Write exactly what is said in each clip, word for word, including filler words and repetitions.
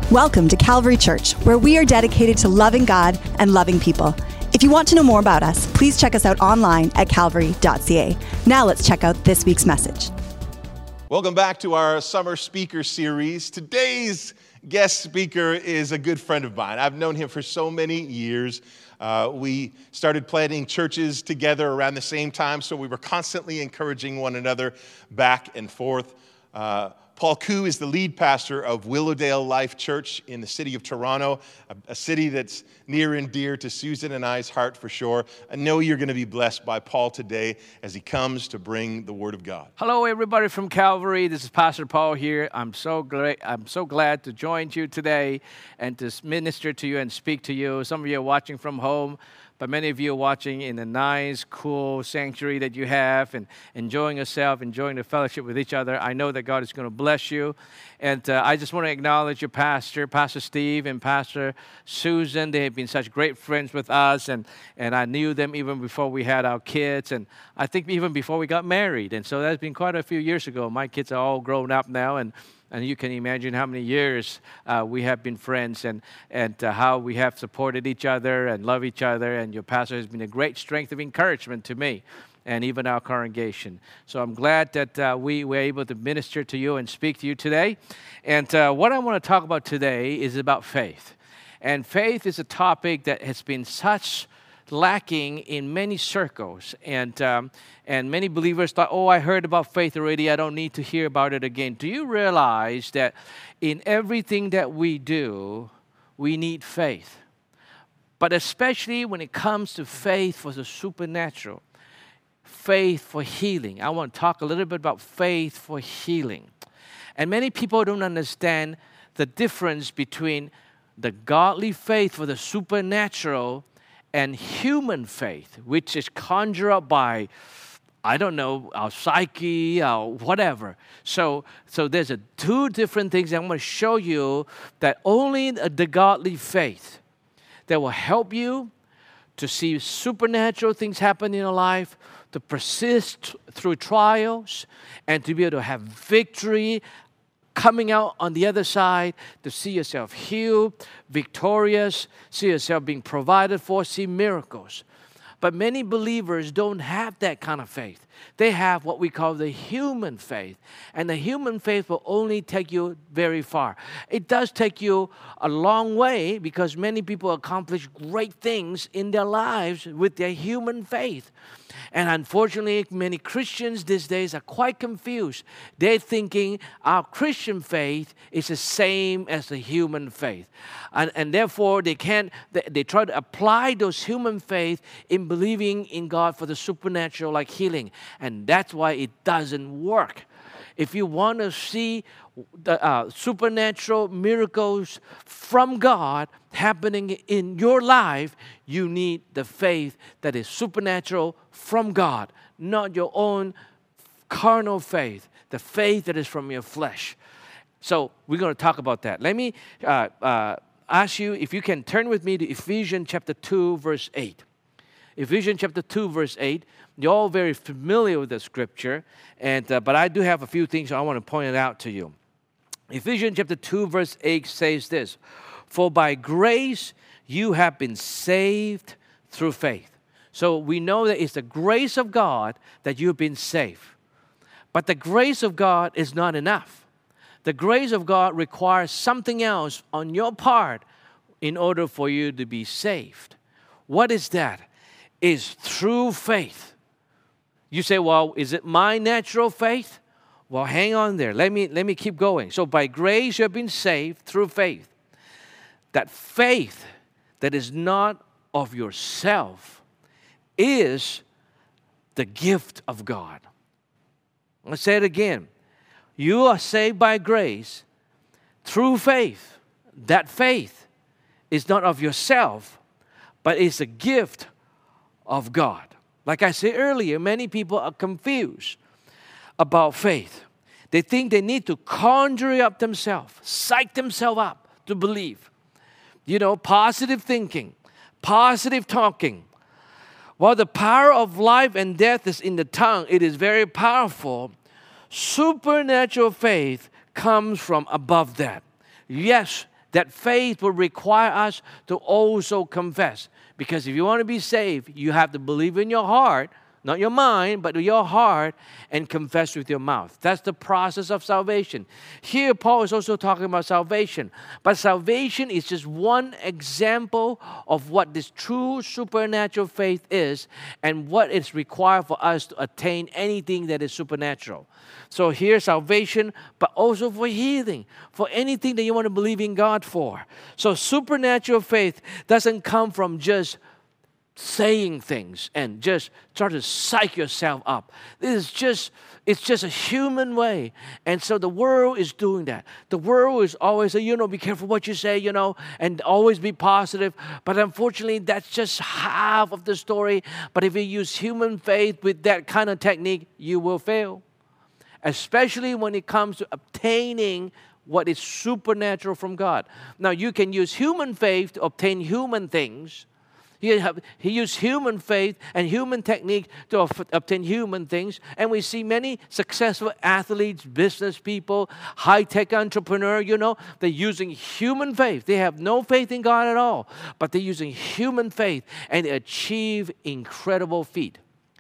Welcome to Calvary Church, where we are dedicated to loving God and loving people. If you want to know more about us, please check us out online at calvary dot c a. Now let's check out this week's message. Welcome back to our summer speaker series. Today's guest speaker is a good friend of mine. I've known him for so many years. Uh, we started planting churches together around the same time, so we were constantly encouraging one another back and forth. Uh, Paul Koo is the lead pastor of Willowdale Life Church in the city of Toronto, a, a city that's near and dear to Susan and I's heart for sure. I know you're going to be blessed by Paul today as he comes to bring the Word of God. Hello, everybody from Calvary. This is Pastor Paul here. I'm so glad. I'm so glad to join you today and to minister to you and speak to you. Some of you are watching from home, but many of you are watching in a nice, cool sanctuary that you have and enjoying yourself, enjoying the fellowship with each other. I know that God is going to bless you. And uh, I just want to acknowledge your pastor, Pastor Steve and Pastor Susan. They have been such great friends with us, and, and I knew them even before we had our kids, and I think even before we got married. And so that's been quite a few years ago. My kids are all grown up now, and And you can imagine how many years uh, we have been friends and, and uh, how we have supported each other and love each other. And your pastor has been a great strength of encouragement to me and even our congregation. So I'm glad that uh, we were able to minister to you and speak to you today. And uh, what I want to talk about today is about faith. And faith is a topic that has been such lacking in many circles, and um, and many believers thought, oh, I heard about faith already, I don't need to hear about it again. Do you realize that in everything that we do, we need faith? But especially when it comes to faith for the supernatural, faith for healing. I want to talk a little bit about faith for healing. And many people don't understand the difference between the godly faith for the supernatural and human faith, which is conjured up by, I don't know, our psyche, our whatever. So, so there's a two different things. I'm going to show you that only the godly faith that will help you to see supernatural things happen in your life, to persist through trials, and to be able to have victory coming out on the other side, to see yourself healed, victorious, see yourself being provided for, see miracles. But many believers don't have that kind of faith. They have what we call the human faith. And the human faith will only take you very far. It does take you a long way because many people accomplish great things in their lives with their human faith. And unfortunately, many Christians these days are quite confused. They're thinking our Christian faith is the same as the human faith. And, and therefore, they can't, they, they try to apply those human faith in believing in God for the supernatural, like healing. And that's why it doesn't work. If you want to see the uh, supernatural miracles from God happening in your life, you need the faith that is supernatural from God, not your own carnal faith, the faith that is from your flesh. So we're going to talk about that. Let me uh, uh, ask you if you can turn with me to Ephesians chapter two, verse eight. Ephesians chapter two, verse eight. You're all very familiar with the scripture, and uh, but I do have a few things I want to point it out to you. Ephesians chapter two, verse eight says this, "For by grace you have been saved through faith." So we know that it's the grace of God that you've been saved. But the grace of God is not enough. The grace of God requires something else on your part in order for you to be saved. What is that? It's through faith. You say, well, is it my natural faith? Well, hang on there. Let me, let me keep going. So by grace you have been saved through faith. That faith that is not of yourself is the gift of God. Let's say it again. You are saved by grace through faith. That faith is not of yourself, but it's a gift of God. Like I said earlier, many people are confused about faith. They think they need to conjure it up themselves, psych themselves up to believe. You know, positive thinking, positive talking. While the power of life and death is in the tongue, it is very powerful. Supernatural faith comes from above that. Yes, that faith will require us to also confess. Because if you want to be saved, you have to believe in your heart, not your mind, but your heart, and confess with your mouth. That's the process of salvation. Here, Paul is also talking about salvation. But salvation is just one example of what this true supernatural faith is and what is required for us to attain anything that is supernatural. So here's salvation, but also for healing, for anything that you want to believe in God for. So supernatural faith doesn't come from just saying things and just try to psych yourself up. This is just, it's just a human way. And so the world is doing that. The world is always saying, you know, be careful what you say, you know, and always be positive. But unfortunately, that's just half of the story. But if you use human faith with that kind of technique, you will fail. Especially when it comes to obtaining what is supernatural from God. Now, you can use human faith to obtain human things. He, have, he used human faith and human technique to obtain human things. And we see many successful athletes, business people, high-tech entrepreneurs, you know, they're using human faith. They have no faith in God at all, but they're using human faith and they achieve incredible feat.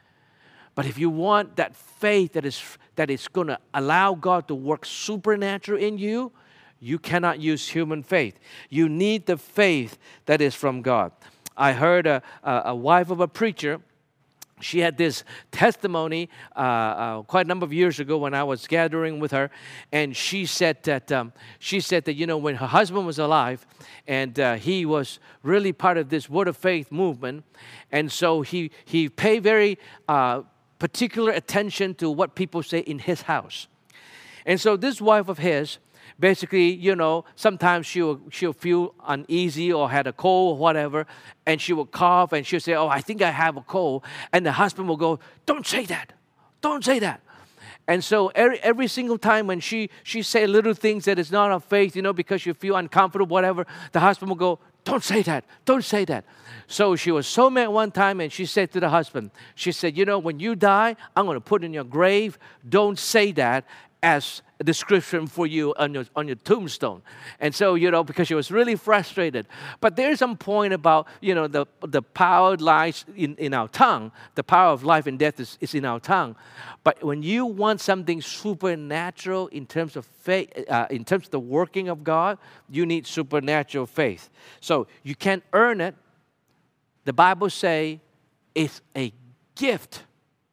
But if you want that faith that is, that is going to allow God to work supernatural in you, you cannot use human faith. You need the faith that is from God. I heard a, a, a wife of a preacher. She had this testimony uh, uh, quite a number of years ago when I was gathering with her, and she said that um, she said that you know when her husband was alive, and uh, he was really part of this Word of Faith movement, and so he he paid very uh, particular attention to what people say in his house, and so this wife of his. Basically, you know, sometimes she'll, she'll feel uneasy or had a cold or whatever, and she will cough and she'll say, oh, I think I have a cold. And the husband will go, don't say that. Don't say that. And so every, every single time when she, she say little things that is not of faith, you know, because you feel uncomfortable, whatever, the husband will go, don't say that. Don't say that. So she was so mad one time, and she said to the husband, she said, you know, when you die, I'm going to put in your grave, don't say that as a description for you on your, on your tombstone. And so, you know, because she was really frustrated. But there's some point about, you know, the, the power lies in, in our tongue. The power of life and death is, is in our tongue. But when you want something supernatural in terms of faith, uh, in terms of the working of God, you need supernatural faith. So you can't earn it. The Bible says it's a gift.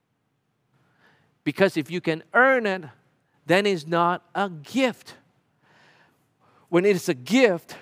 Because if you can earn it, then it's not a gift. When it is a gift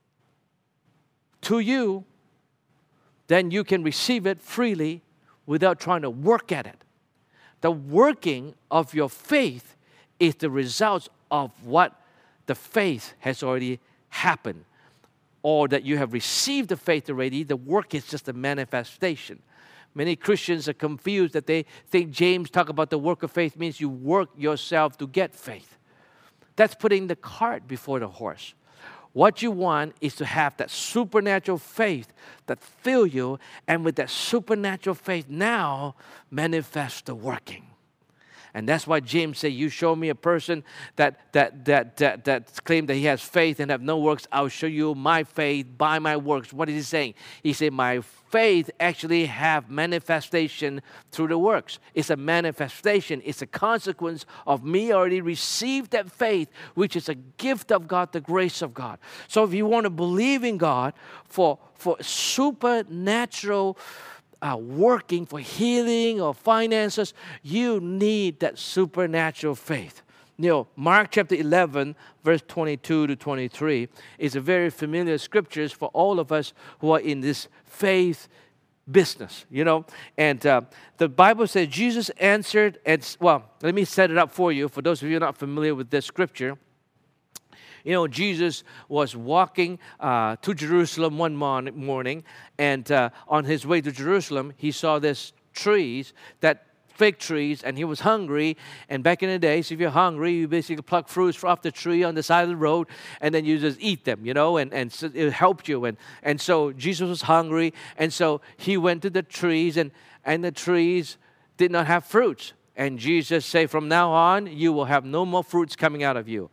to you, then you can receive it freely without trying to work at it. The working of your faith is the result of what the faith has already happened, or that you have received the faith already. The work is just a manifestation. Many Christians are confused that they think James talk about the work of faith means you work yourself to get faith. That's putting the cart before the horse. What you want is to have that supernatural faith that fill you, and with that supernatural faith now manifest the working. And that's why James said, you show me a person that that that that that claims that he has faith and have no works, I'll show you my faith by my works. What is he saying? He said, my faith actually have manifestation through the works. It's a manifestation. It's a consequence of me already received that faith, which is a gift of God, the grace of God. So if you want to believe in God for, for supernatural Uh, working for healing or finances, you need that supernatural faith. You know, Mark chapter eleven, verse twenty-two to twenty-three is a very familiar scriptures for all of us who are in this faith business, you know. And uh, the Bible says Jesus answered, and well, let me set it up for you, for those of you not familiar with this scripture. You know, Jesus was walking uh, to Jerusalem one morning, and uh, on his way to Jerusalem, he saw these trees, that fig trees, and he was hungry. And back in the days, if you're hungry, you basically pluck fruits off the tree on the side of the road, and then you just eat them, you know, and, and so it helped you. And, and so Jesus was hungry, and so he went to the trees, and, and the trees did not have fruits. And Jesus said, from now on, you will have no more fruits coming out of you.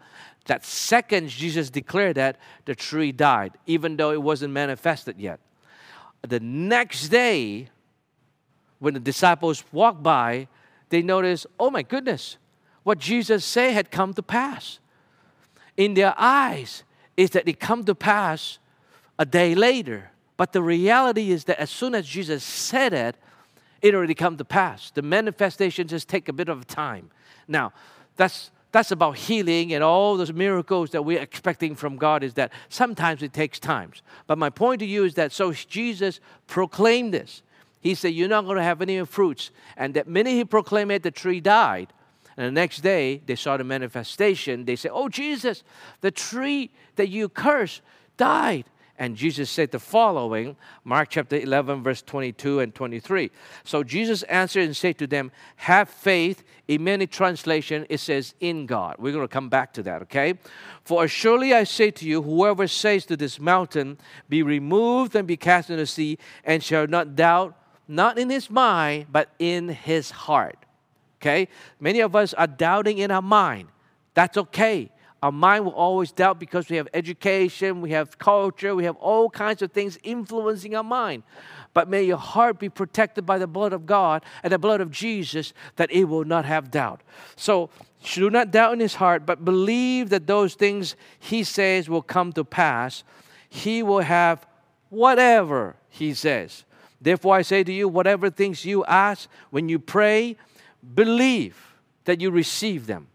That second Jesus declared that, the tree died, even though it wasn't manifested yet. The next day, when the disciples walked by, they noticed, oh my goodness, what Jesus said had come to pass. In their eyes is that it come to pass a day later. But the reality is that as soon as Jesus said it, it already come to pass. The manifestation just take a bit of time. Now, that's that's about healing and all those miracles that we're expecting from God, is that sometimes it takes time. But my point to you is that so Jesus proclaimed this. He said, you're not going to have any fruits. And that minute he proclaimed it, the tree died. And the next day, they saw the manifestation. They said, oh, Jesus, the tree that you cursed died. And Jesus said the following, Mark chapter eleven, verse twenty-two and twenty-three. So Jesus answered and said to them, have faith. In many translations, it says in God. We're going to come back to that, okay? For surely I say to you, whoever says to this mountain, be removed and be cast into the sea, and shall not doubt, not in his mind, but in his heart. Okay? Many of us are doubting in our mind. That's okay. Our mind will always doubt because we have education, we have culture, we have all kinds of things influencing our mind. But may your heart be protected by the blood of God and the blood of Jesus, that it will not have doubt. So, do not doubt in his heart, but believe that those things he says will come to pass. He will have whatever he says. Therefore I say to you, whatever things you ask when you pray, believe that you receive them,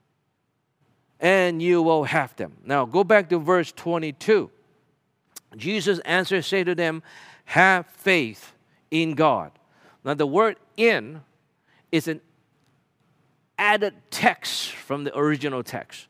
and you will have them. Now, go back to verse twenty-two. Jesus answered, say to them, have faith in God. Now, the word in is an added text from the original text.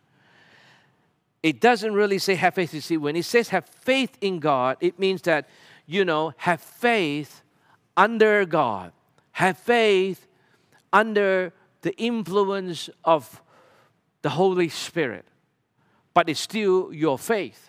It doesn't really say have faith. You see, when it says have faith in God, it means that, you know, have faith under God. Have faith under the influence of the Holy Spirit. But it's still your faith.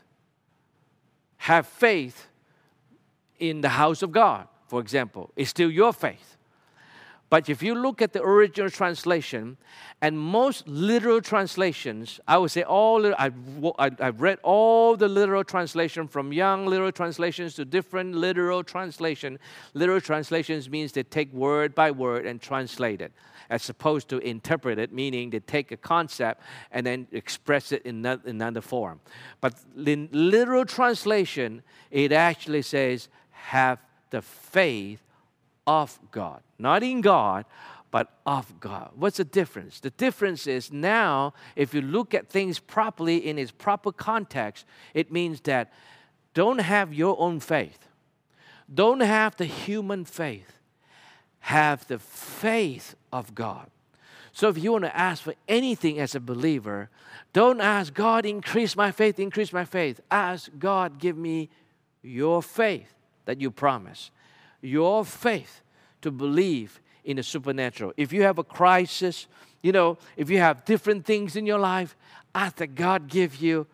Have faith in the house of God, for example. It's still your faith. But if you look at the original translation, and most literal translations, I would say all, I've, I've read all the literal translation, from young literal translations to different literal translation. Literal translations means they take word by word and translate it, as opposed to interpret it, meaning they take a concept and then express it in another form. But in literal translation, it actually says, have the faith of God. Not in God, but of God. What's the difference? The difference is now, if you look at things properly in its proper context, it means that don't have your own faith. Don't have the human faith. Have the faith of God. So if you want to ask for anything as a believer, don't ask God, increase my faith, increase my faith. Ask God, give me your faith that you promise. Your faith to believe in the supernatural. If you have a crisis, you know, if you have different things in your life, ask that God give you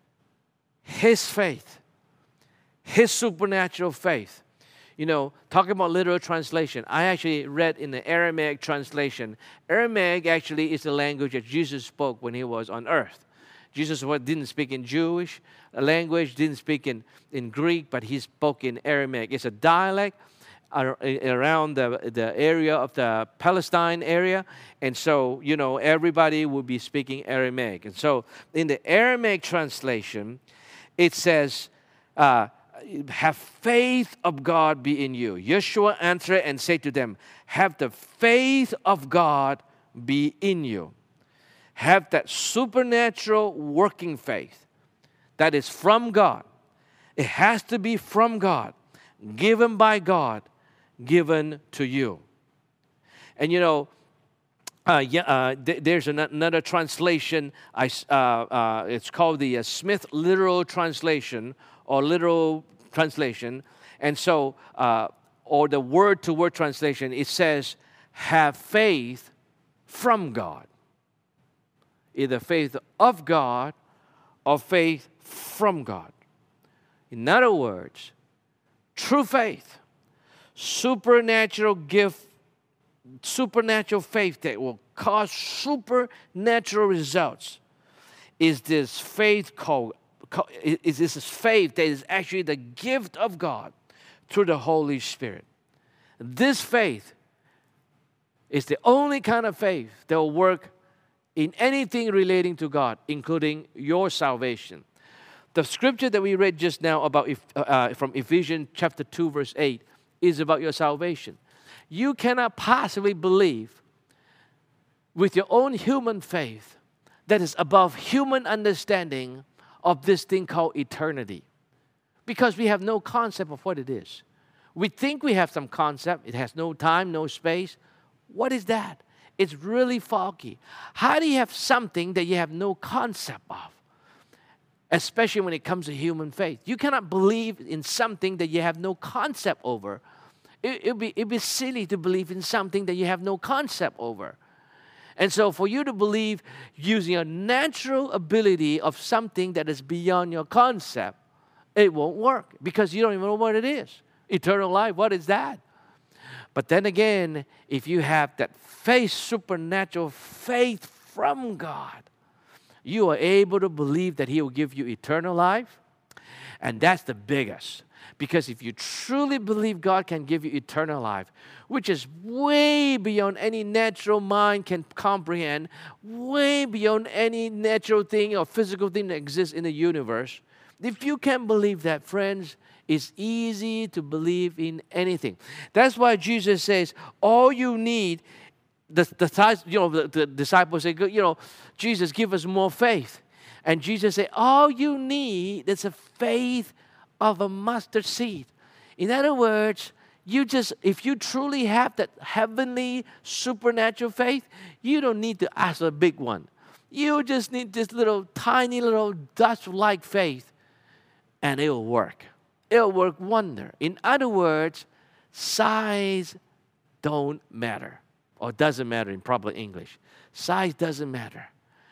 His faith, His supernatural faith. You know, talking about literal translation, I actually read in the Aramaic translation. Aramaic actually is the language that Jesus spoke when He was on earth. Jesus didn't speak in Jewish language, didn't speak in, in Greek, but He spoke in Aramaic. It's a dialect around the, the area of the Palestine area. And so, you know, everybody would be speaking Aramaic. And so in the Aramaic translation, it says, uh, have faith of God be in you. Yeshua answered and said to them, have the faith of God be in you. Have that supernatural working faith that is from God. It has to be from God, given by God, given to you. And you know, uh, yeah, uh, th- there's an- another translation. I, uh, uh, it's called the uh, Smith Literal Translation or Literal Translation. And so, uh, or the word-to-word translation, it says, have faith from God. Either faith of God or faith from God. In other words, true faith, supernatural gift, supernatural faith that will cause supernatural results is this faith called, is this faith that is actually the gift of God through the Holy Spirit. This faith is the only kind of faith that will work in anything relating to God, including your salvation. The scripture that we read just now about uh, from Ephesians chapter two, verse eight, is about your salvation. You cannot possibly believe with your own human faith that is above human understanding of this thing called eternity, because we have no concept of what it is. We think we have some concept. It has no time, no space. What is that? It's really foggy. How do you have something that you have no concept of? Especially when it comes to human faith. You cannot believe in something that you have no concept over. It would be, it'd be silly to believe in something that you have no concept over. And so for you to believe using a natural ability of something that is beyond your concept, it won't work because you don't even know what it is. Eternal life, what is that? But then again, if you have that faith, supernatural faith from God, you are able to believe that He will give you eternal life. And that's the biggest. Because if you truly believe God can give you eternal life, which is way beyond any natural mind can comprehend, way beyond any natural thing or physical thing that exists in the universe, if you can believe that, friends, it's easy to believe in anything. That's why Jesus says, all you need, the, the, you know, the, the disciples say, you know, Jesus, give us more faith. And Jesus said, all you need is a faith of a mustard seed. In other words, you just, if you truly have that heavenly supernatural faith, you don't need to ask for a big one. You just need this little tiny little dust-like faith, and it will work. It will work wonder. In other words, size don't matter, or doesn't matter in proper English. Size doesn't matter.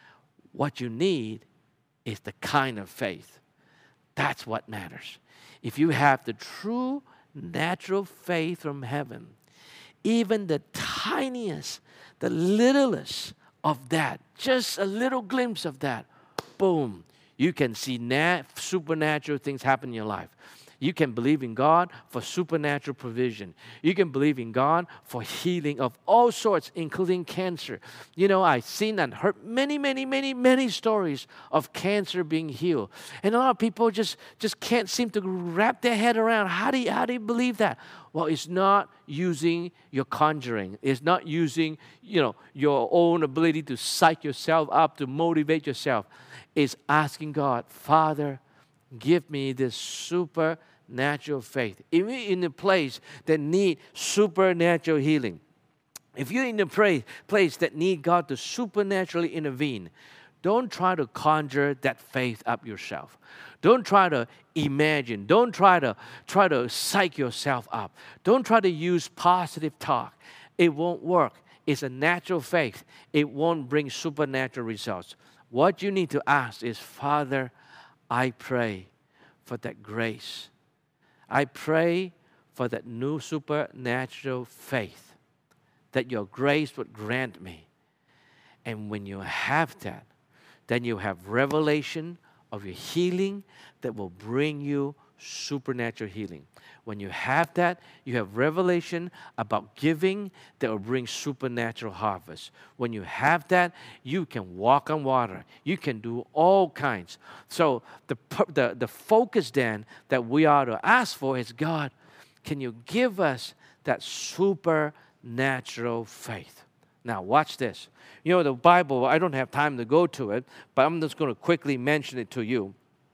What you need is the kind of faith. That's what matters. If you have the true natural faith from heaven, even the tiniest, the littlest of that, just a little glimpse of that, boom, you can see nat- supernatural things happen in your life. You can believe in God for supernatural provision. You can believe in God for healing of all sorts, including cancer. You know, I've seen and heard many, many, many, many stories of cancer being healed. And a lot of people just, just can't seem to wrap their head around, how do you, how do you believe that? Well, it's not using your conjuring. It's not using, you know, your own ability to psych yourself up, to motivate yourself. It's asking God, Father, give me this supernatural faith. If you're in a place that need supernatural healing, if you're in a place, place that need God to supernaturally intervene, don't try to conjure that faith up yourself. Don't try to imagine. Don't try to try to psych yourself up. Don't try to use positive talk. It won't work. It's a natural faith. It won't bring supernatural results. What you need to ask is, Father, I pray for that grace. I pray for that new supernatural faith that your grace would grant me. And when you have that, then you have revelation of your healing that will bring you supernatural healing. When you have that, you have revelation about giving that will bring supernatural harvest. When you have that, you can walk on water. You can do all kinds. So the, the, the focus then that we are to ask for is, God, can you give us that supernatural faith? Now, watch this. You know, the Bible, I don't have time to go to it, but I'm just going to quickly mention it to you,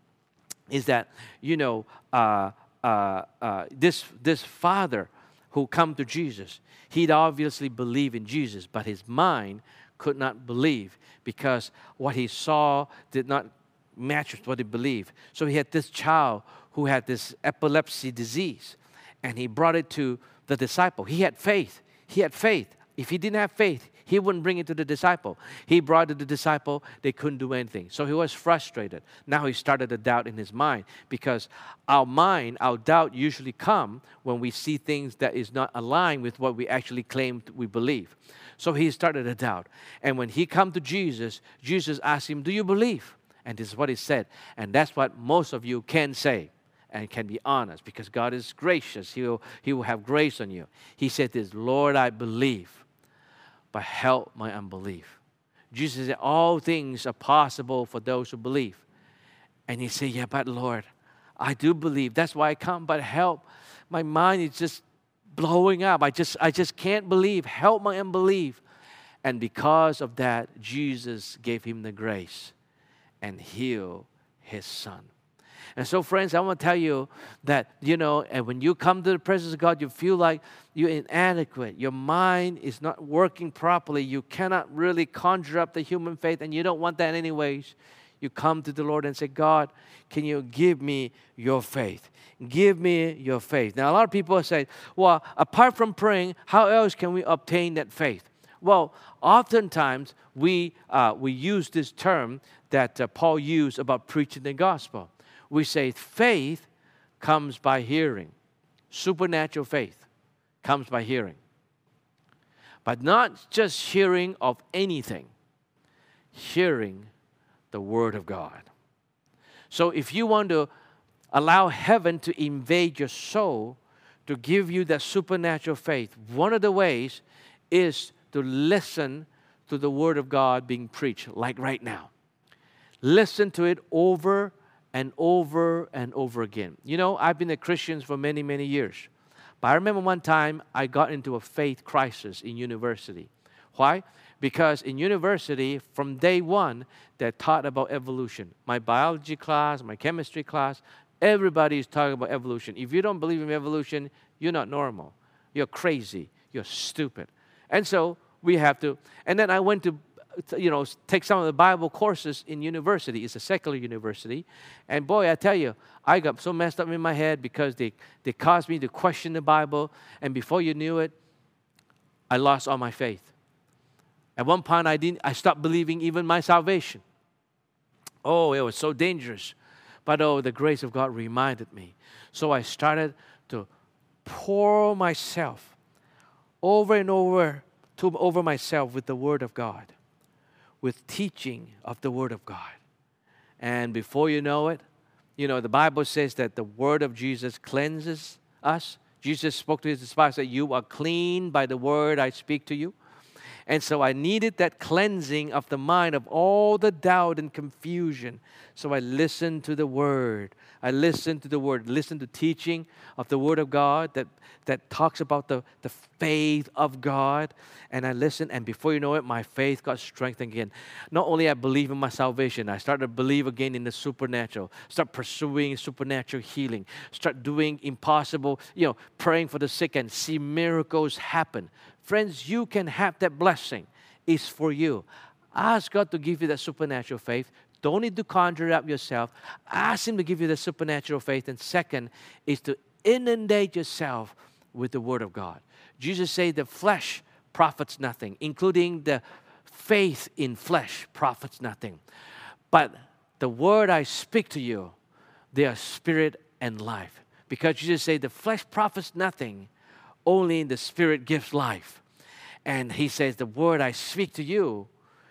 is that, you know, uh, Uh, uh, this, this father who come to Jesus, he'd obviously believe in Jesus, but his mind could not believe because what he saw did not match with what he believed. So he had this child who had this epilepsy disease, and he brought it to the disciple. He had faith. He had faith. If he didn't have faith, he wouldn't bring it to the disciple. He brought it to the disciple. They couldn't do anything. So he was frustrated. Now he started to doubt in his mind, because our mind, our doubt usually come when we see things that is not aligned with what we actually claim we believe. So he started to doubt. And when he come to Jesus, Jesus asked him, do you believe? And this is what he said. And that's what most of you can say and can be honest, because God is gracious. He will, he will have grace on you. He said this, Lord, I believe, but help my unbelief. Jesus said, all things are possible for those who believe. And he said, yeah, but Lord, I do believe. That's why I come, but help. My mind is just blowing up. I just, I just can't believe. Help my unbelief. And because of that, Jesus gave him the grace and healed his son. And so, friends, I want to tell you that, you know, and when you come to the presence of God, you feel like you're inadequate. Your mind is not working properly. You cannot really conjure up the human faith, and you don't want that anyways. You come to the Lord and say, God, can you give me your faith? Give me your faith. Now, a lot of people say, well, apart from praying, how else can we obtain that faith? Well, oftentimes we, uh, we use this term that uh, Paul used about preaching the gospel. We say faith comes by hearing. Supernatural faith comes by hearing. But not just hearing of anything, hearing the Word of God. So if you want to allow heaven to invade your soul, to give you that supernatural faith, one of the ways is to listen to the Word of God being preached, like right now. Listen to it over and over and over again. You know, I've been a Christian for many, many years. But I remember one time I got into a faith crisis in university. Why? Because in university, from day one, they taught about evolution. My biology class, my chemistry class, everybody is talking about evolution. If you don't believe in evolution, you're not normal. You're crazy. You're stupid. And so we have to, and then I went to, you know, take some of the Bible courses in university. It's a secular university. And boy, I tell you, I got so messed up in my head because they, they caused me to question the Bible. And before you knew it, I lost all my faith. At one point, I didn't. I stopped believing even my salvation. Oh, it was so dangerous. But oh, the grace of God reminded me. So I started to pour myself over and over to over myself with the Word of God, with teaching of the Word of God. And before you know it, you know, the Bible says that the Word of Jesus cleanses us. Jesus spoke to his disciples that you are clean by the word I speak to you. And so I needed that cleansing of the mind of all the doubt and confusion. So I listened to the Word. I listened to the Word. Listened to teaching of the Word of God that, that talks about the, the faith of God. And I listened, and before you know it, my faith got strengthened again. Not only I believe in my salvation, I started to believe again in the supernatural. Start pursuing supernatural healing. Start doing impossible, you know, praying for the sick and see miracles happen. Friends, you can have that blessing. It's for you. Ask God to give you that supernatural faith. Don't need to conjure it up yourself. Ask Him to give you the supernatural faith. And second is to inundate yourself with the Word of God. Jesus said the flesh profits nothing, including the faith in flesh profits nothing. But the word I speak to you, they are spirit and life. Because Jesus said the flesh profits nothing, only the Spirit gives life. And He says, the word I speak to you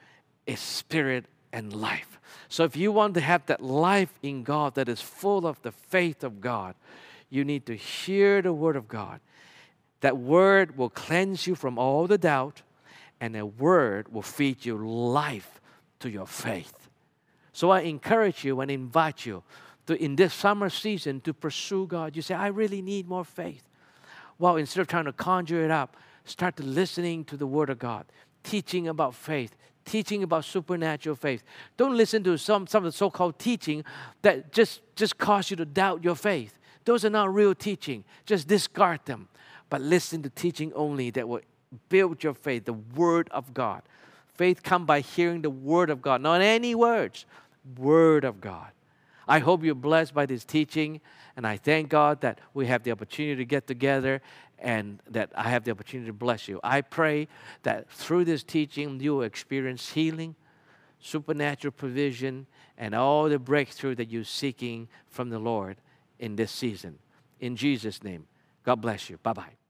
is spirit and life. So if you want to have that life in God that is full of the faith of God, you need to hear the Word of God. That Word will cleanse you from all the doubt, and that Word will feed you life to your faith. So I encourage you and invite you to, in this summer season, to pursue God. You say, I really need more faith. Well, instead of trying to conjure it up, start to listening to the Word of God, teaching about faith, teaching about supernatural faith. Don't listen to some, some of the so-called teaching that just, just cause you to doubt your faith. Those are not real teaching. Just discard them. But listen to teaching only that will build your faith, the Word of God. Faith comes by hearing the Word of God, not any words, Word of God. I hope you're blessed by this teaching, and I thank God that we have the opportunity to get together and that I have the opportunity to bless you. I pray that through this teaching you will experience healing, supernatural provision, and all the breakthrough that you're seeking from the Lord in this season. In Jesus' name, God bless you. Bye-bye.